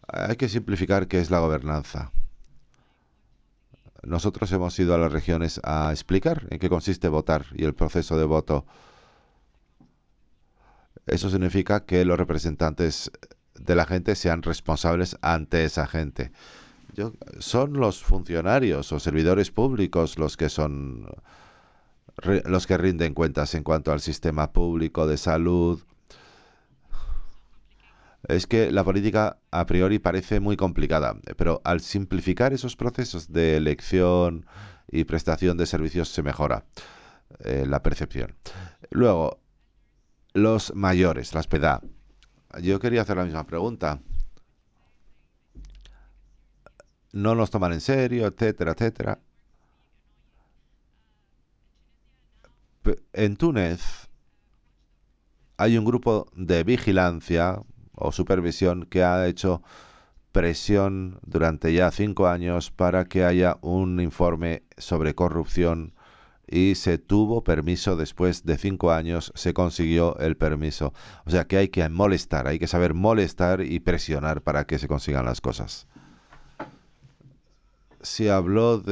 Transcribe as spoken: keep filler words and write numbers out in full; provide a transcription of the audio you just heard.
Hay que simplificar qué es la gobernanza. Nosotros hemos ido a las regiones a explicar en qué consiste votar y el proceso de voto. Eso significa que los representantes de la gente sean responsables ante esa gente. Yo- son los funcionarios o servidores públicos los que son ri- los que rinden cuentas en cuanto al sistema público de salud. Es que la política a priori parece muy complicada, pero al simplificar esos procesos de elección y prestación de servicios se mejora eh, la percepción. Luego, los mayores, la edad. Yo quería hacer la misma pregunta. No nos toman en serio, etcétera, etcétera. Pe- En Túnez hay un grupo de vigilancia o supervisión que ha hecho presión durante ya cinco años para que haya un informe sobre corrupción y se tuvo permiso después de cinco años, se consiguió el permiso. O sea que hay que molestar, hay que saber molestar y presionar para que se consigan las cosas. Si habló